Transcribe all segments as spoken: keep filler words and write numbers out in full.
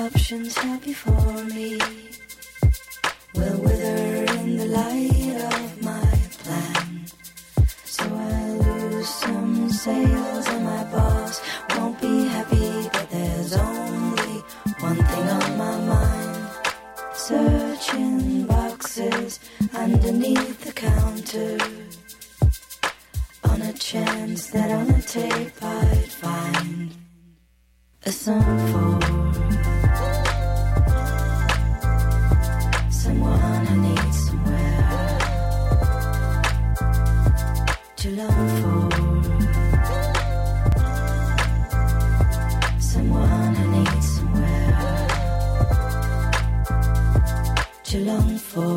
options held before me will wither in the light of my plan. So I lose some sales and my boss won't be happy, but there's only one thing on my mind. Searching boxes underneath the counter on a chance that on a tape I'd find a song for someone I need somewhere to long for, someone I need somewhere to long for.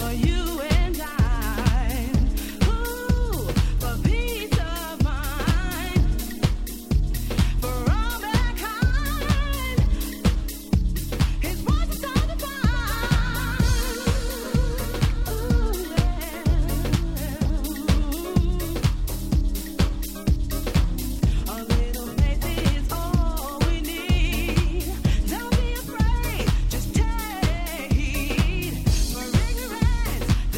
Just take heed, for ignorance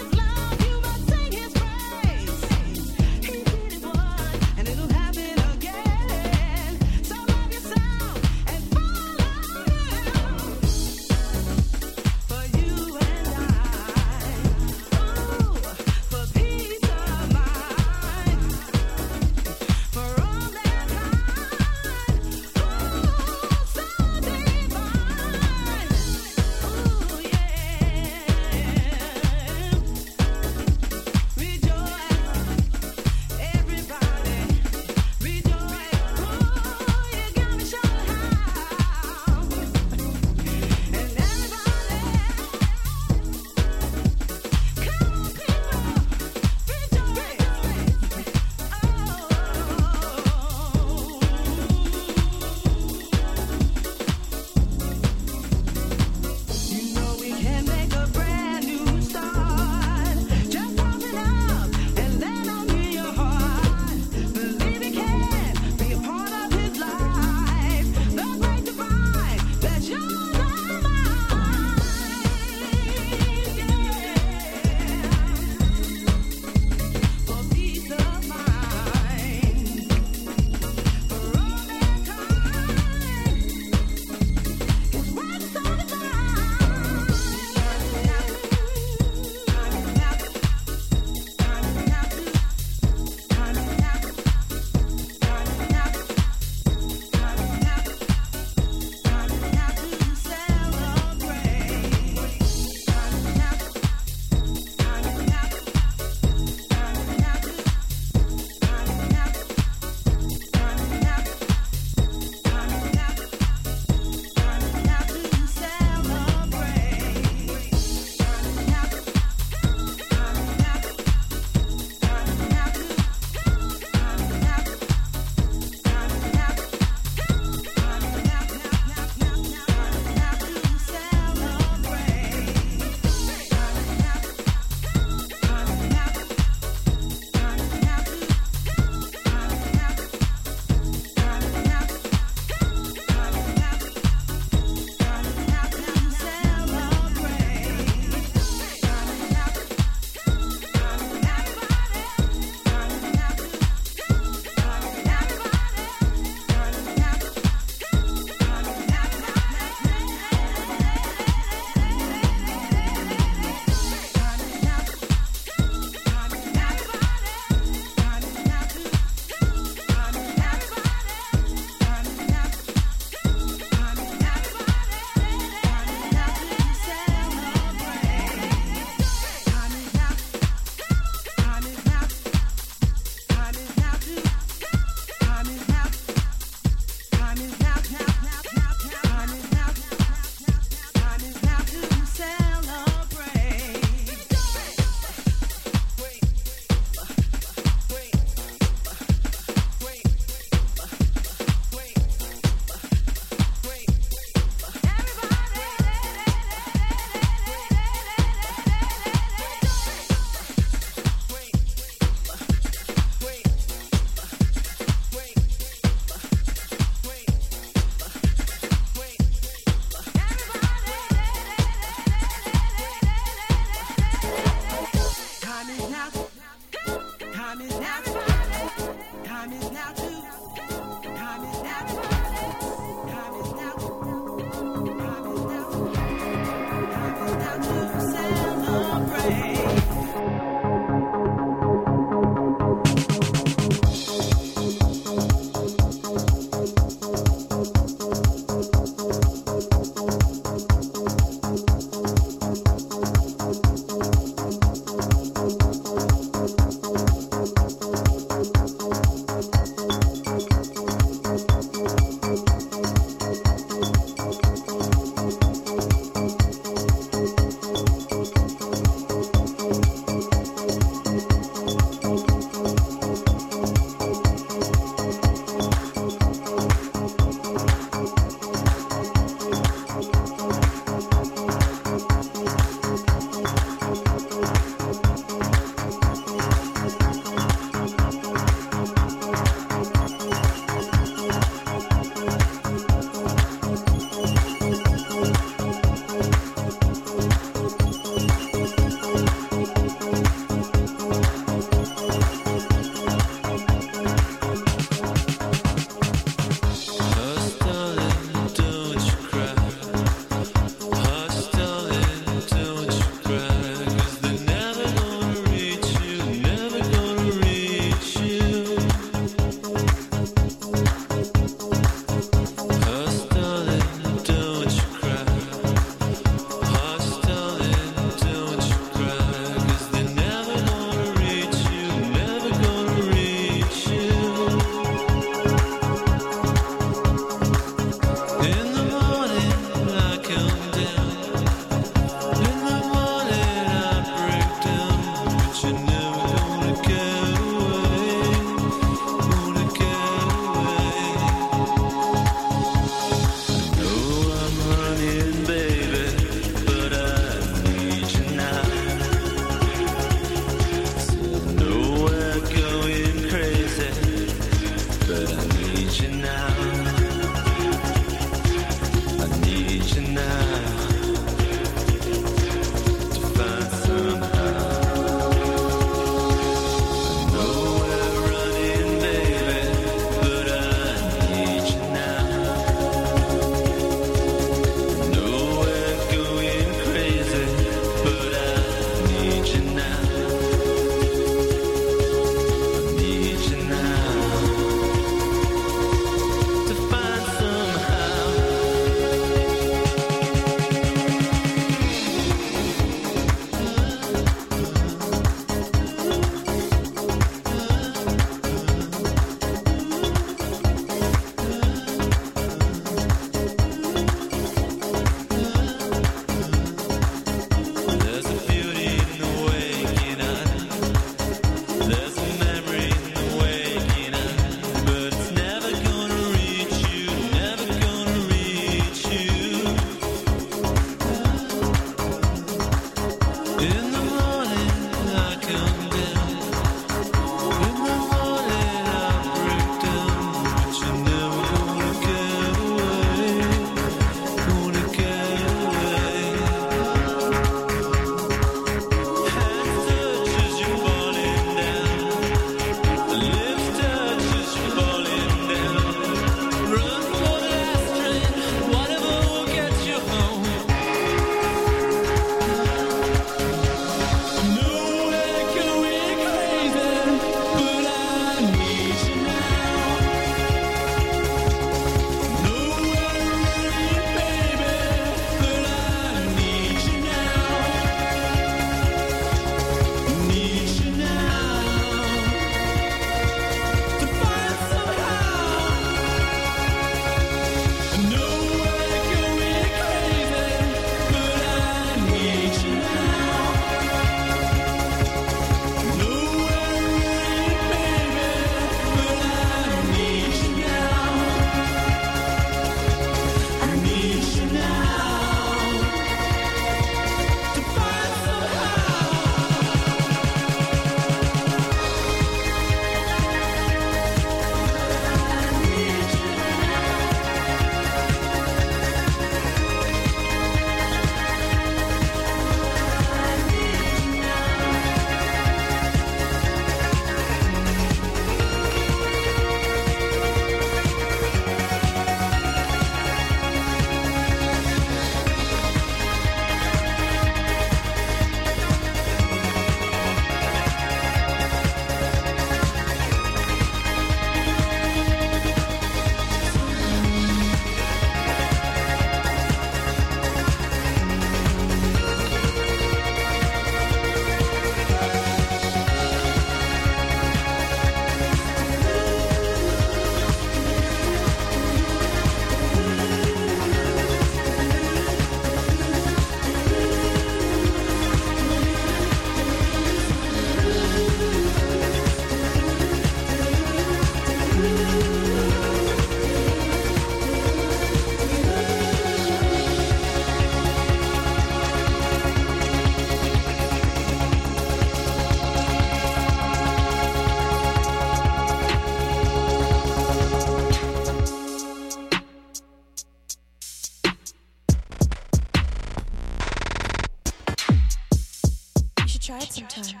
try it sometime.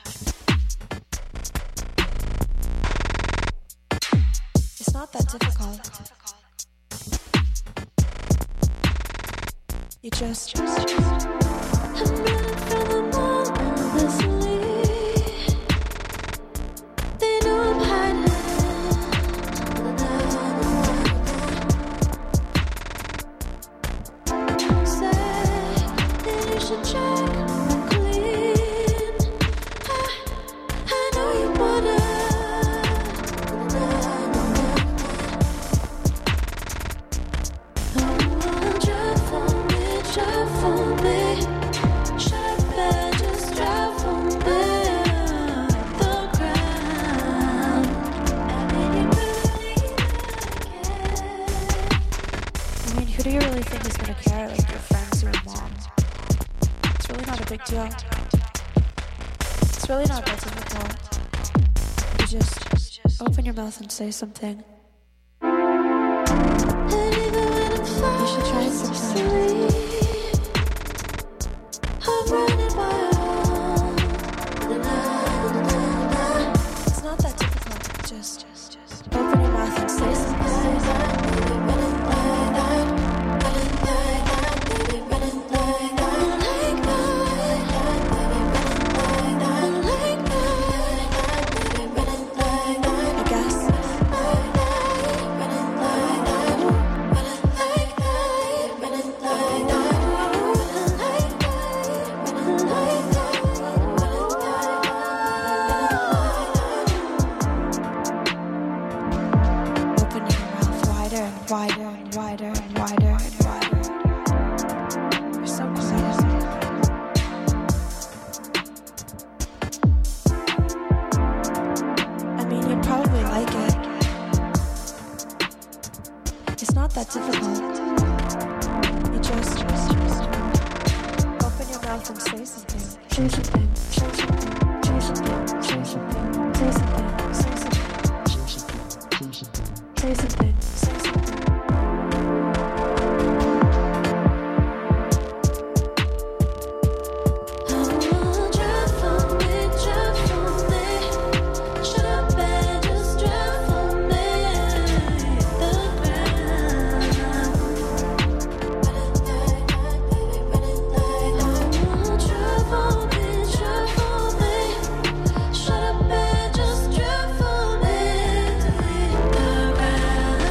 It's not that difficult. You just, just, just. I'm running from the mall endlessly. They know I'm hiding. Say that you should check clean. I, I know you wanna. Oh, drive for me, drive for me. Shut up and just drive for me. The ground. I mean, you really care. I mean, who do you really think is gonna care? Like your friends or your mom? It's really not a big deal. It's really not that difficult. You just open your mouth and say something. You should try it sometime. I'm running wild. It's not that difficult. Just, just, just open your mouth and say something. Wider and wider and wider and wider. You're so close. I mean, you'd probably like it. It's not that difficult. You just, just, just open your mouth and say something. Say something. Say something. Say something. Say something. Say something. Say something. Say something. Say something. Shut up and just drive for me.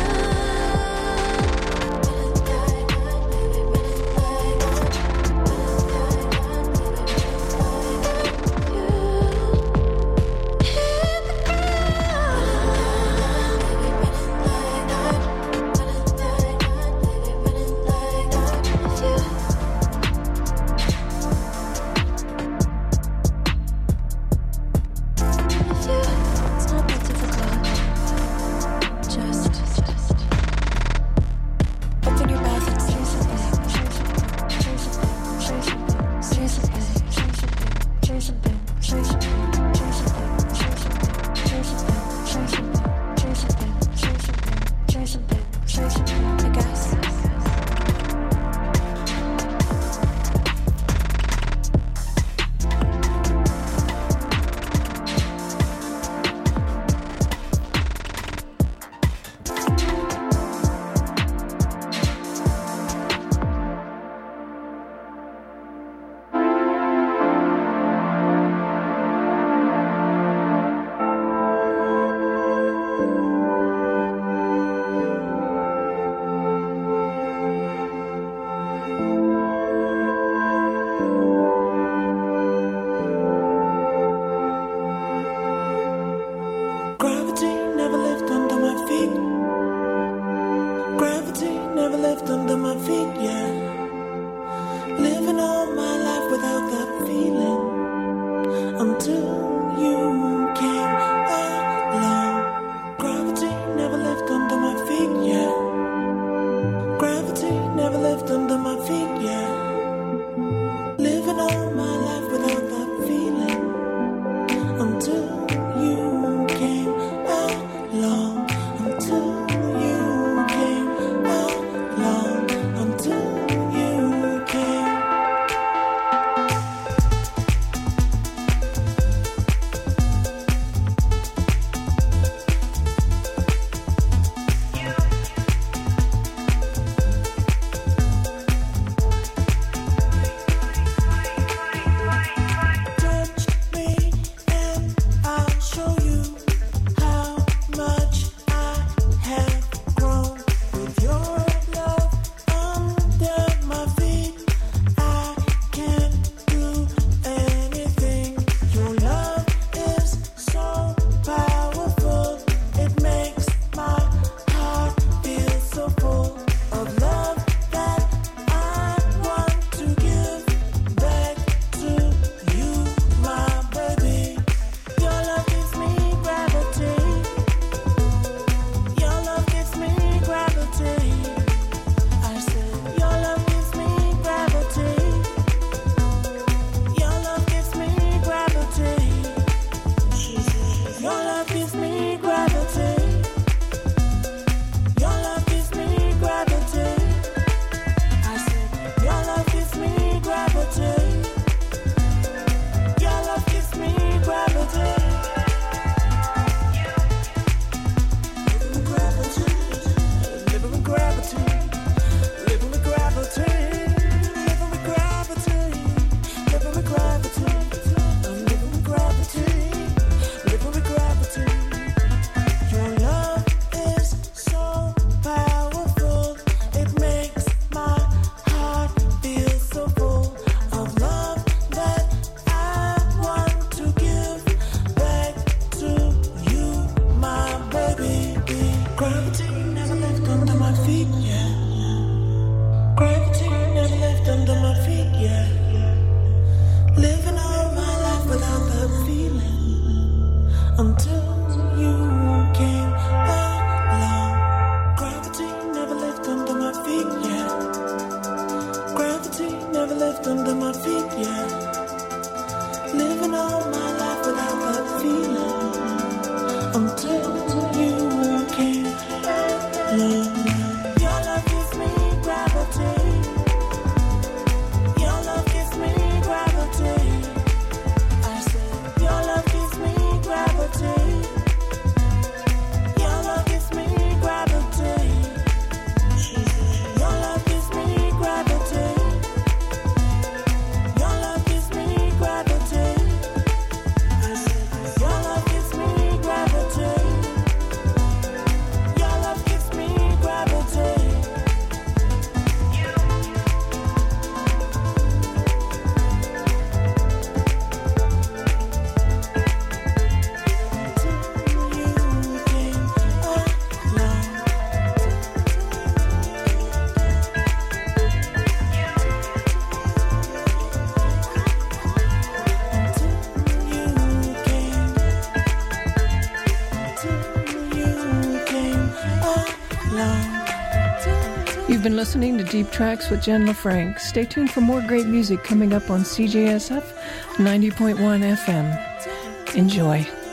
under my feet, yeah. Living all my life without that feeling until you came along. Your love gives me gravity. Your love gives me gravity. I said, your love gives me gravity. Your love gives me gravity. Your love gives me gravity. Your love gives me gravity. I said, your love gives me gravity. Your love gives me gravity. You've been listening to Deep Tracks with Jen LaFranc. Stay tuned for more great music coming up on C J S F ninety point one F M. Enjoy.